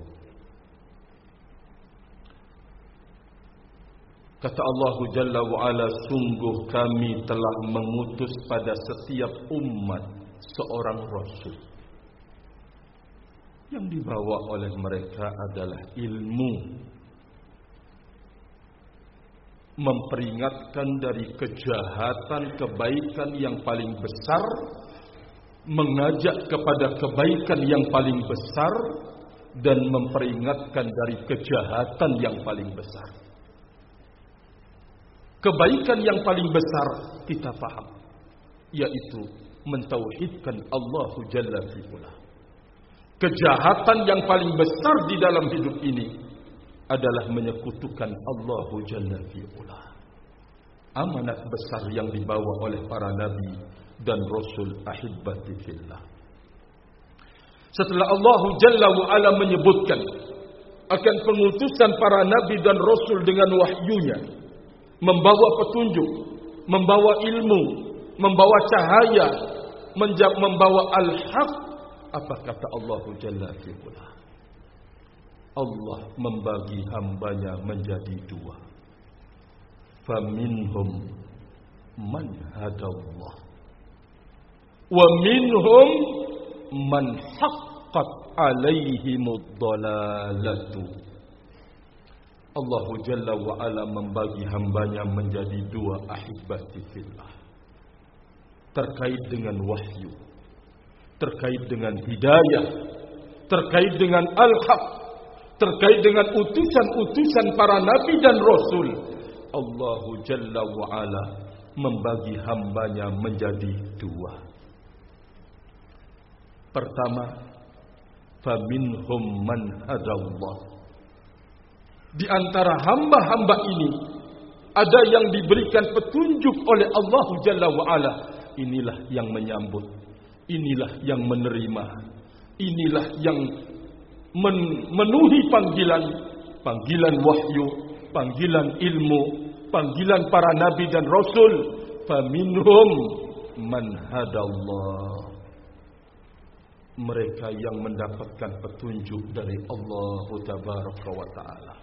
Kata Allah Jalla wa'ala, sungguh kami telah mengutus pada setiap umat seorang rasul. Yang dibawa oleh mereka adalah ilmu, memperingatkan dari kejahatan kebaikan yang paling besar, mengajak kepada kebaikan yang paling besar, dan memperingatkan dari kejahatan yang paling besar. Kebaikan yang paling besar kita paham, yaitu mentauhidkan Allah Jalla fi'ula. Kejahatan yang paling besar di dalam hidup ini adalah menyekutukan Allah Jalla fi'ula. Amanat besar yang dibawa oleh para nabi dan rasul, ahibbati fillah. Setelah Allah Jalla wa'ala menyebutkan akan pengutusan para nabi dan rasul dengan wahyunya, membawa petunjuk, membawa ilmu, membawa cahaya, membawa al-haq, apa kata Allah Jalla fi'ula? Allah membagi hambanya menjadi 2. Faminhum man hadallah wa minhum man haqqat alaihimud dalalatu. Allah Jalla wa'ala membagi hambanya menjadi 2, ahibati fillah, terkait dengan wahyu, terkait dengan hidayah, terkait dengan al-haq, terkait dengan utusan-utusan para nabi dan rasul. Allah Jalla wa'ala membagi hambanya menjadi dua. Pertama, faminhum man hadallah. Di antara hamba-hamba ini ada yang diberikan petunjuk oleh Allah Jalla wa'ala. Inilah yang menyambut, inilah yang menerima, inilah yang memenuhi panggilan wahyu, panggilan ilmu, panggilan para nabi dan rasul. Faminhum man hadallah. Mereka yang mendapatkan petunjuk dari Allah Tabaraka wa Ta'ala.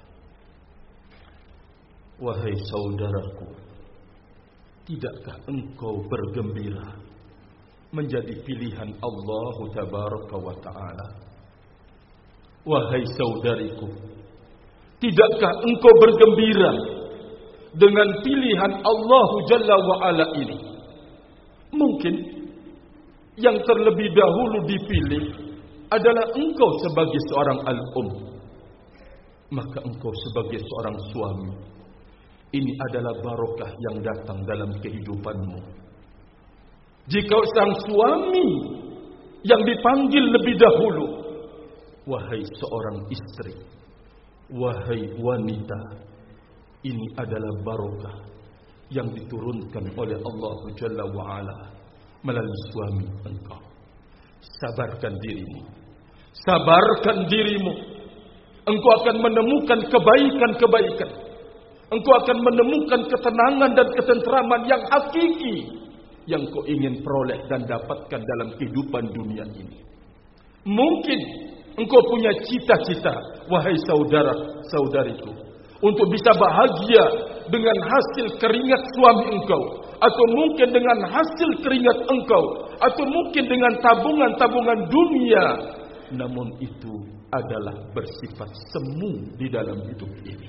Wahai saudaraku, tidakkah engkau bergembira menjadi pilihan Allah Tabaraka wa Ta'ala? Wahai saudariku, tidakkah engkau bergembira dengan pilihan Allah Jalla wa'ala ini? Mungkin yang terlebih dahulu dipilih adalah engkau sebagai seorang al-um. Maka engkau sebagai seorang suami, ini adalah barokah yang datang dalam kehidupanmu. Jika sang suami yang dipanggil lebih dahulu, wahai seorang istri, wahai wanita, ini adalah barokah yang diturunkan oleh Allah Jalla wa'ala melalui suami engkau. Sabarkan dirimu, sabarkan dirimu. Engkau akan menemukan kebaikan-kebaikan. Engkau akan menemukan ketenangan dan ketentraman yang hakiki yang kau ingin peroleh dan dapatkan dalam kehidupan dunia ini. Mungkin engkau punya cita-cita, wahai saudara-saudariku, untuk bisa bahagia dengan hasil keringat suami engkau, atau mungkin dengan hasil keringat engkau, atau mungkin dengan tabungan-tabungan dunia. Namun itu adalah bersifat semu di dalam hidup ini.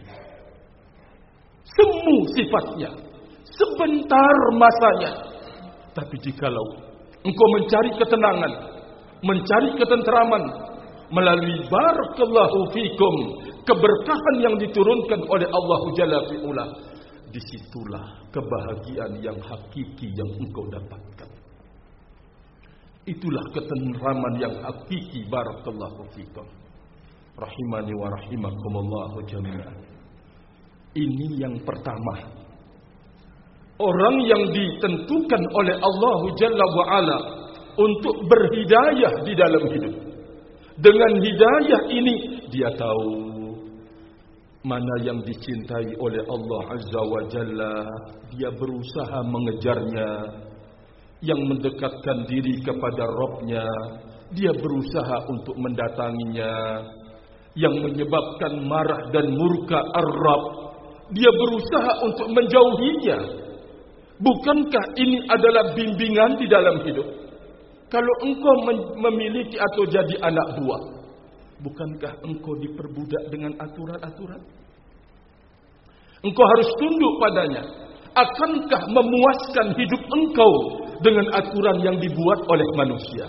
Semu sifatnya, sebentar masanya. Tapi jikalau engkau mencari ketenangan, mencari ketentraman melalui barakallahu fikum, keberkahan yang diturunkan oleh Allah Jalla fi'ula, disitulah kebahagiaan yang hakiki yang engkau dapatkan. Itulah ketentraman yang hakiki. Barakallahu fikum, rahimani wa rahimakumullahu jami'an. Ini yang pertama. Orang yang ditentukan oleh Allah Jalla wa'ala untuk berhidayah di dalam hidup. Dengan hidayah ini dia tahu mana yang dicintai oleh Allah Azza wa Jalla. Dia berusaha mengejarnya. Yang mendekatkan diri kepada Rabbnya, dia berusaha untuk mendatanginya. Yang menyebabkan marah dan murka Ar-Rabb, dia berusaha untuk menjauhinya. Bukankah ini adalah bimbingan di dalam hidup? Kalau engkau memiliki atau jadi anak buah, bukankah engkau diperbudak dengan aturan-aturan? Engkau harus tunduk padanya. Akankah memuaskan hidup engkau dengan aturan yang dibuat oleh manusia?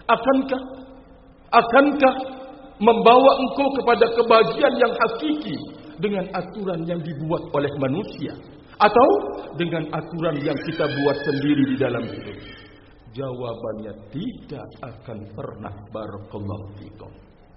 Akankah membawa engkau kepada kebahagiaan yang hakiki dengan aturan yang dibuat oleh manusia? Atau dengan aturan yang kita buat sendiri di dalam hidup? Jawabannya tidak akan pernah. Barakallahu fikum.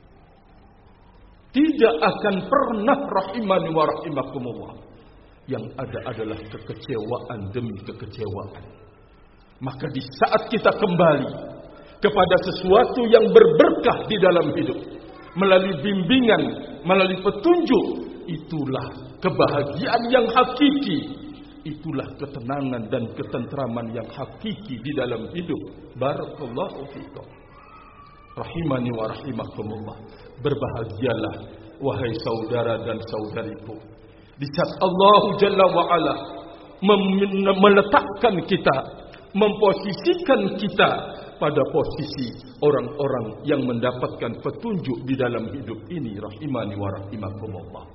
Tidak akan pernah, rahimani wa rahimakumullah. Yang ada adalah kekecewaan demi kekecewaan. Maka di saat kita kembali kepada sesuatu yang berberkah di dalam hidup, melalui bimbingan, melalui petunjuk, itulah kebahagiaan yang hakiki. Itulah ketenangan dan ketentraman yang hakiki di dalam hidup. Barakallahu fikum, rahimani wa rahimakumullah. Berbahagialah wahai saudara dan saudariku, di saat Allah Jalla wa'ala meletakkan kita, memposisikan kita pada posisi orang-orang yang mendapatkan petunjuk di dalam hidup ini. Rahimani wa rahimakumullah.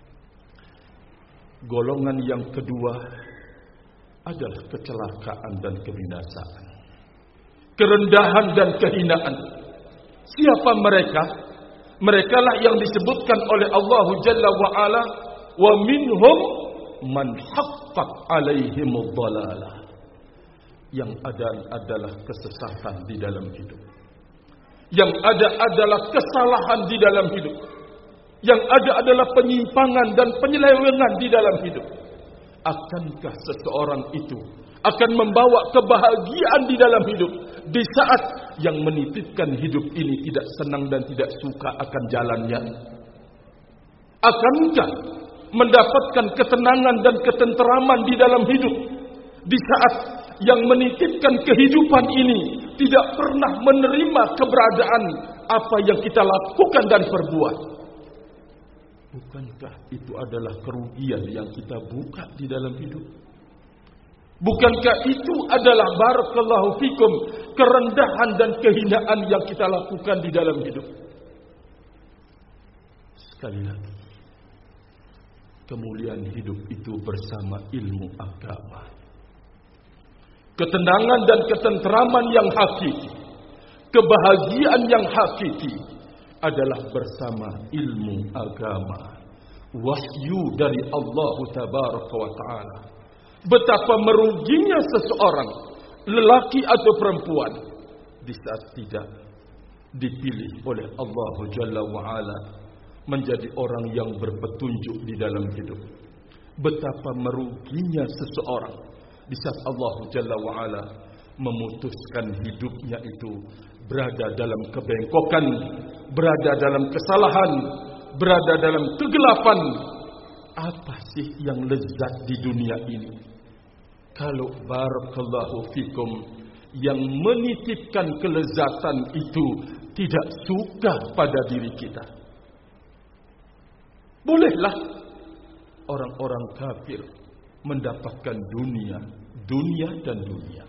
Golongan yang kedua adalah kecelakaan dan kebinasaan. kerendahan dan kehinaan. Siapa mereka? Merekalah yang disebutkan oleh Allah Jalla wa Ala, wa minhum man haqqat alaihimud dhalalah. Yang ada adalah kesesatan di dalam hidup. Yang ada adalah kesalahan di dalam hidup. Yang ada adalah penyimpangan dan penyelewengan di dalam hidup. Akankah seseorang itu akan membawa kebahagiaan di dalam hidup di saat yang menitipkan hidup ini tidak senang dan tidak suka akan jalannya? Akankah mendapatkan ketenangan dan ketenteraman di dalam hidup di saat yang menitipkan kehidupan ini tidak pernah menerima keberadaan apa yang kita lakukan dan perbuat? Bukankah itu adalah kerugian yang kita buka di dalam hidup? Bukankah itu adalah barakallahu fikum kerendahan dan kehinaan yang kita lakukan di dalam hidup? Sekali lagi, kemuliaan hidup itu bersama ilmu agama. Ketenangan dan ketenteraman yang hakiki, kebahagiaan yang hakiki adalah bersama ilmu agama, wahyu dari Allah Tabaraka wa Ta'ala. Betapa meruginya seseorang, lelaki atau perempuan, di saat tidak dipilih oleh Allah Jalla wa Ala menjadi orang yang berpetunjuk di dalam hidup. Betapa meruginya seseorang di saat Allah Jalla wa Ala memutuskan hidupnya itu berada dalam kebengkokan, berada dalam kesalahan, berada dalam kegelapan. Apa sih yang lezat di dunia ini? Kalau barakallahu fikum yang menitipkan kelezatan itu tidak suka pada diri kita. Bolehlah orang-orang kafir mendapatkan dunia dan dunia.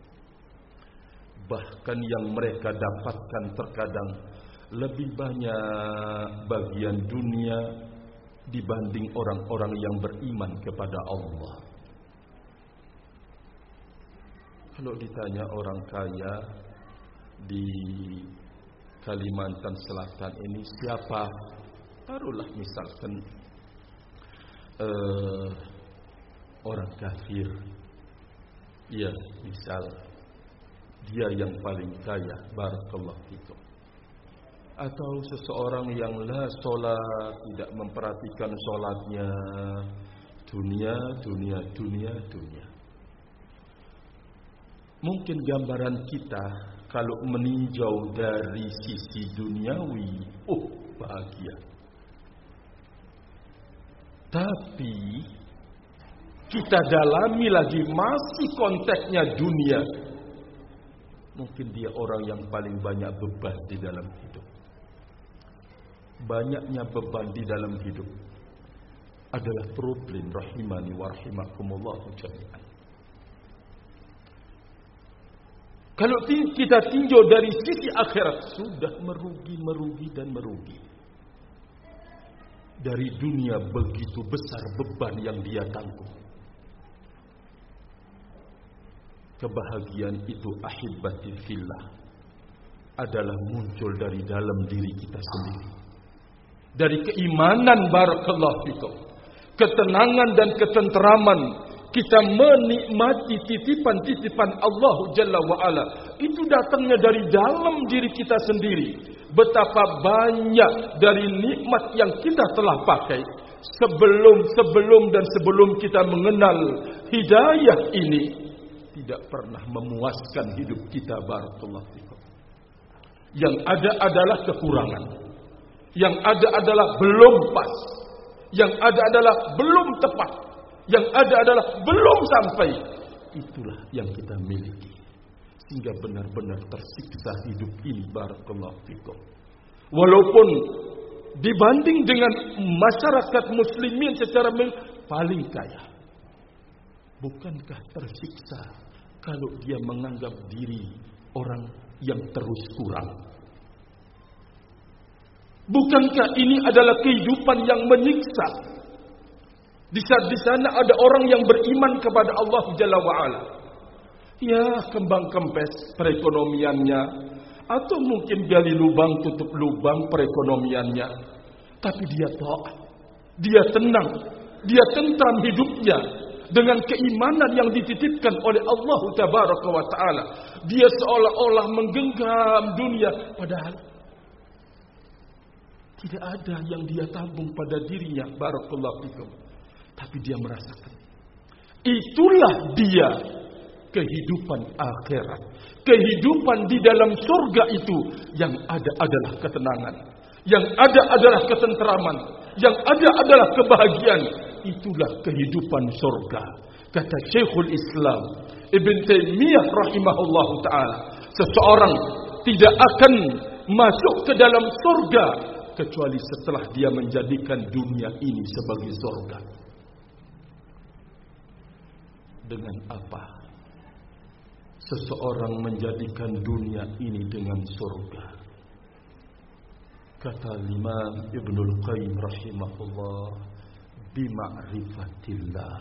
Bahkan yang mereka dapatkan terkadang lebih banyak bagian dunia dibanding orang-orang yang beriman kepada Allah. Kalau ditanya orang kaya di Kalimantan Selatan ini siapa? Taruhlah misalkan orang kafir. Ya, misal dia yang paling kaya, barakallahu fikum. Atau seseorang yang la solat, tidak memperhatikan solatnya, dunia. Mungkin gambaran kita kalau meninjau dari sisi duniawi, bahagia. Tapi kita dalami lagi, masih konteksnya dunia. Mungkin dia orang yang paling banyak beban di dalam hidup. Banyaknya beban di dalam hidup adalah problem, rahimani wa rahimakumullah jami'an. Kalau kita tinjau dari sisi akhirat, sudah merugi dan merugi. Dari dunia begitu besar beban yang dia tanggung. Kebahagiaan itu ahibati fillah adalah muncul dari dalam diri kita sendiri. Dari keimanan barakallahu fikum, ketenangan dan ketenteraman, kita menikmati titipan-titipan Allah Jalla wa Ala. Itu datangnya dari dalam diri kita sendiri. Betapa banyak dari nikmat yang kita telah pakai sebelum kita mengenal hidayah ini, tidak pernah memuaskan hidup kita barakallahu fikum. Yang ada adalah kekurangan. Yang ada adalah belum pas. Yang ada adalah belum tepat. Yang ada adalah belum sampai. Itulah yang kita miliki, sehingga benar-benar tersiksa hidup ini barakallahu fikum. Walaupun dibanding dengan masyarakat muslimin secara paling kaya, bukankah tersiksa kalau dia menganggap diri orang yang terus kurang? Bukankah ini adalah kehidupan yang menyiksa? Di saat di sana ada orang yang beriman kepada Allah Jalla wa Ala, Ya, kembang kempes perekonomiannya, atau mungkin gali lubang tutup lubang perekonomiannya. Tapi dia taat, dia tenang, dia tentram hidupnya dengan keimanan yang dititipkan oleh Allah Tabaraka wa Ta'ala. Dia seolah-olah menggenggam dunia, padahal tidak ada yang dia tabung pada dirinya. Barakallahu fikum. Tapi dia merasakan, itulah dia kehidupan akhirat. Kehidupan di dalam surga itu, yang ada adalah ketenangan, yang ada adalah ketentraman, yang ada adalah kebahagiaan. Itulah kehidupan surga. Kata Syekhul Islam Ibn Taimiyah rahimahullahu ta'ala, seseorang tidak akan masuk ke dalam surga kecuali setelah dia menjadikan dunia ini sebagai surga. Dengan apa seseorang menjadikan dunia ini dengan surga? Kata Imam Ibnul Qayyim rahimahullah, bima'rifatillah,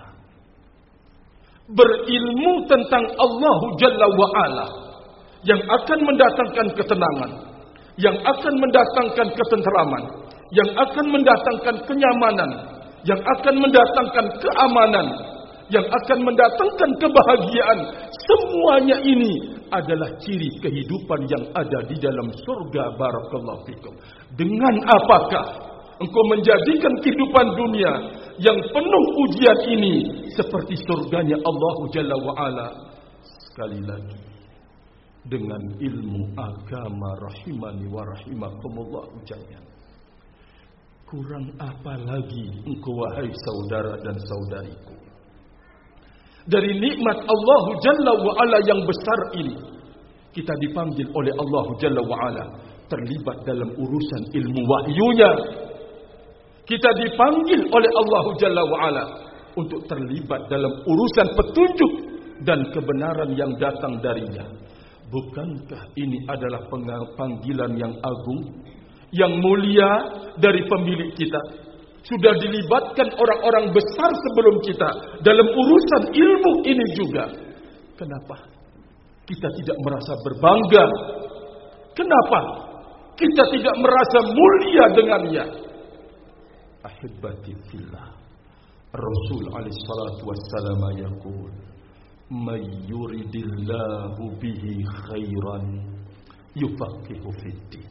berilmu tentang Allah Jalla wa'ala, yang akan mendatangkan ketenangan, yang akan mendatangkan ketenteraman, yang akan mendatangkan kenyamanan, yang akan mendatangkan keamanan, yang akan mendatangkan kebahagiaan. Semuanya ini adalah ciri kehidupan yang ada di dalam surga. Barakallahu fikum. Dengan apakah engkau menjadikan kehidupan dunia yang penuh ujian ini seperti surganya Allah Jalla wa'ala? Sekali lagi, dengan ilmu agama rahimani wa rahimakumullah jami'an. Kurang apa lagi engkau wahai saudara dan saudariku dari nikmat Allah Jalla wa'ala yang besar ini? Kita dipanggil oleh Allah Jalla wa'ala terlibat dalam urusan ilmu wahyunya. Kita dipanggil oleh Allah Jalla wa'ala untuk terlibat dalam urusan petunjuk dan kebenaran yang datang darinya. Bukankah ini adalah panggilan yang agung, yang mulia dari pemilik kita? Sudah dilibatkan orang-orang besar sebelum kita dalam urusan ilmu ini juga. Kenapa kita tidak merasa berbangga? Kenapa kita tidak merasa mulia dengannya? Ahibbati fillah, Rasul alaihi salatu wassalam yaqul, may yuridillahu bihi khairan yufaqihu fiddin.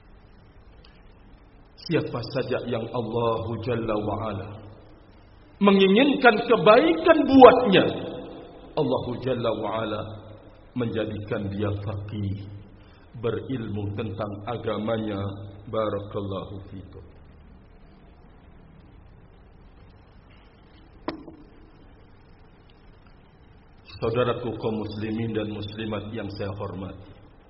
Siapa saja yang Allah Jalla wa'ala menginginkan kebaikan buatnya, Allah Jalla wa'ala menjadikan dia faqih, berilmu tentang agamanya. Barakallahu fikum. Saudaraku kaum muslimin dan muslimat yang saya hormati,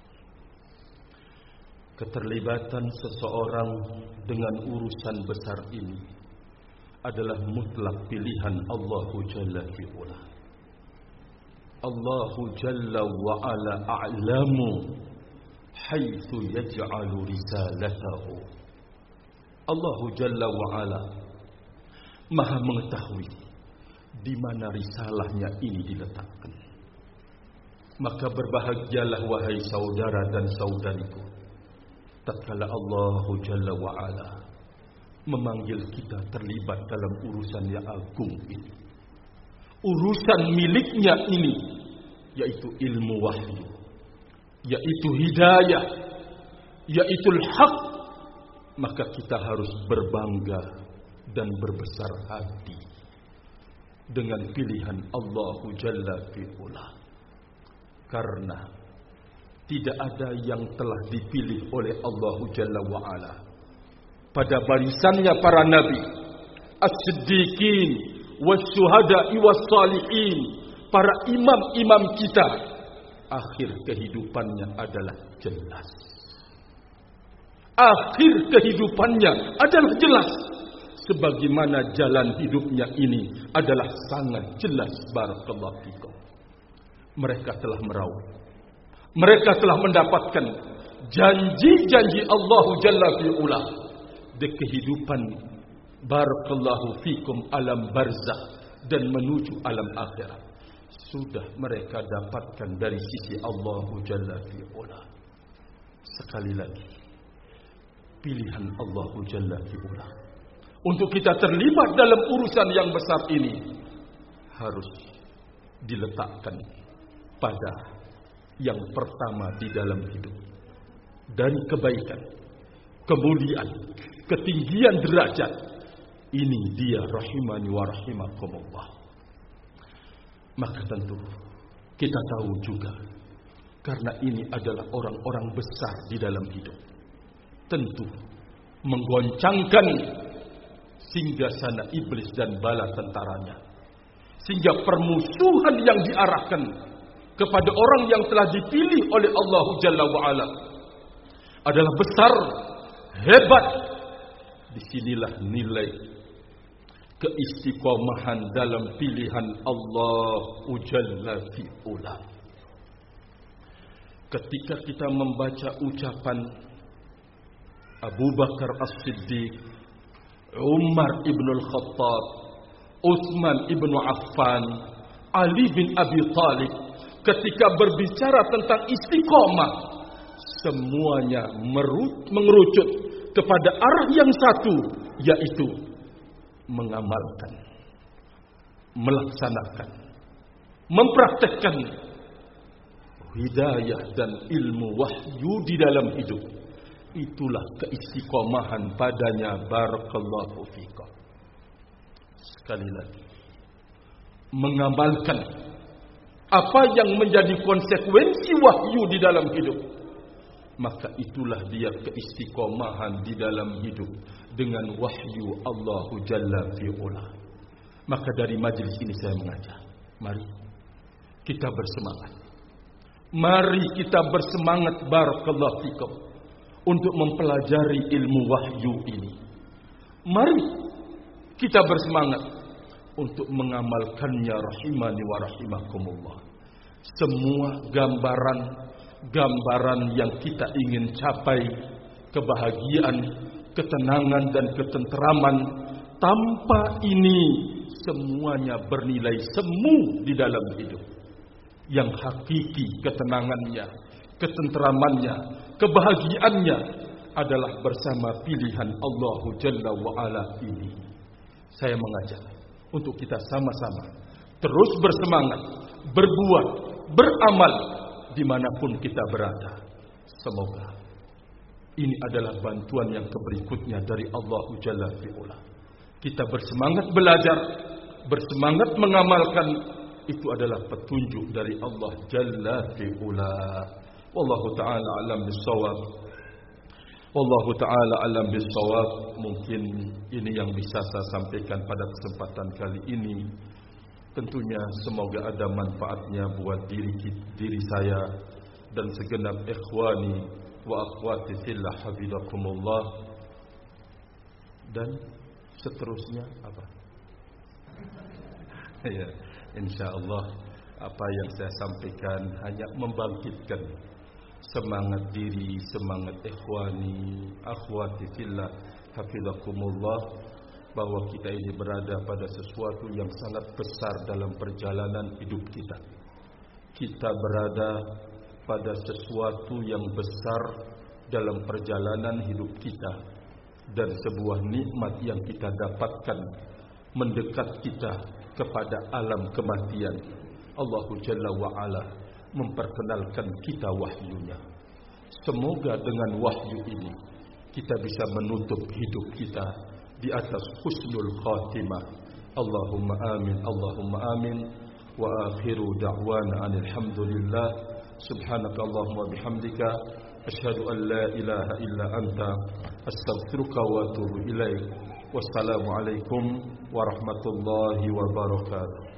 keterlibatan seseorang dengan urusan besar ini adalah mutlak pilihan Allah Jalla fi'ula. Allah Jalla wa'ala a'lamu haitsu yaj'alu risalatahu. Allah Jalla wa'ala maha mengetahui di mana risalahnya ini diletakkan. Maka berbahagialah wahai saudara dan saudariku, tatkala Allah Jalla wa'ala memanggil kita terlibat dalam urusan yang agung ini, urusan miliknya ini, yaitu ilmu wahyu, yaitu hidayah, yaitu al-haq. Maka kita harus berbangga dan berbesar hati dengan pilihan Allah Jalla fi'ula. Karena tidak ada yang telah dipilih oleh Allah Jalla wa'ala pada barisannya para nabi, as-siddiqin, was-syuhada'i, was-salihin, para imam-imam kita. Akhir kehidupannya adalah jelas. Akhir kehidupannya adalah jelas. Sebagaimana jalan hidupnya ini adalah sangat jelas. Barakallahu fikum. Mereka telah meraup, mereka telah mendapatkan janji-janji Allah Jalla fi'ula di kehidupan barakallahu fikum alam barzakh dan menuju alam akhirat. sudah mereka dapatkan dari sisi Allah Jalla fi'ula. Sekali lagi, pilihan Allah Jalla fi'ula untuk kita terlibat dalam urusan yang besar ini harus diletakkan pada yang pertama di dalam hidup. Dari kebaikan, kemuliaan, ketinggian derajat, ini dia rahimani wa rahimakumullah. Maka tentu kita tahu juga, karena ini adalah orang-orang besar di dalam hidup, tentu menggoncangkan singgasana iblis dan bala tentaranya, sehingga permusuhan yang diarahkan kepada orang yang telah dipilih oleh Allah Jalla wa'ala adalah besar, hebat. Disinilah nilai keistiqomahan dalam pilihan Allah Jalla fi'ula. Ketika kita membaca ucapan Abu Bakar As-Siddiq, Umar ibn al-Khattab, Utsman ibn Affan, Ali bin Abi Thalib, ketika berbicara tentang istiqomah, semuanya mengerucut kepada arah yang satu, yaitu mengamalkan, melaksanakan, mempraktekkan hidayah dan ilmu wahyu di dalam hidup. Itulah keistiqomahan padanya. Barakallahu fikum. Sekali lagi, mengamalkan apa yang menjadi konsekuensi wahyu di dalam hidup, maka itulah dia keistiqomahan di dalam hidup dengan wahyu Allah Jalla fi'ula. Maka dari majlis ini saya mengajak, mari kita bersemangat. Mari kita bersemangat, barakallahu fikum, untuk mempelajari ilmu wahyu ini. Mari kita bersemangat untuk mengamalkannya, rahimani wa rahimakumullah. Semua gambaran yang kita ingin capai, kebahagiaan, ketenangan dan ketenteraman, tanpa ini semuanya bernilai semu di dalam hidup. Yang hakiki ketenangannya, ketenteramannya, kebahagiaannya adalah bersama pilihan Allah Jalla wa'ala ini. Saya mengajak untuk kita sama-sama terus bersemangat, berbuat, beramal dimanapun kita berada. Semoga ini adalah bantuan yang berikutnya dari Allah Jalla fi'ula. Kita bersemangat belajar, bersemangat mengamalkan, itu adalah petunjuk dari Allah Jalla fi'ula. Wallahu ta'ala alam bisawab. Wallahu ta'ala alam bisawab. Mungkin ini yang bisa saya sampaikan pada kesempatan kali ini. Tentunya semoga ada manfaatnya buat diri saya dan segenap ikhwani wa akhwati fillah hafizakumullah. Dan seterusnya apa? Ya, insyaallah apa yang saya sampaikan hanya membangkitkan semangat diri, semangat ikhwani, akhwati fillah hafizakumullah, bahwa kita ini berada pada sesuatu yang sangat besar dalam perjalanan hidup kita. Kita berada pada sesuatu yang besar dalam perjalanan hidup kita, dan sebuah nikmat yang kita dapatkan mendekat kita kepada alam kematian. Allah Jalla wa'ala memperkenalkan kita wahyunya. Semoga dengan wahyu ini kita bisa menutup hidup kita di atas husnul khatimah. Allahumma amin, Allahumma amin. Wa akhiru da'wana alhamdulillah. Subhanakallahumma bihamdika asyhadu an la ilaha illa anta astaghfiruka wa atubu ilaik. Wassalamu alaikum warahmatullahi wabarakatuh.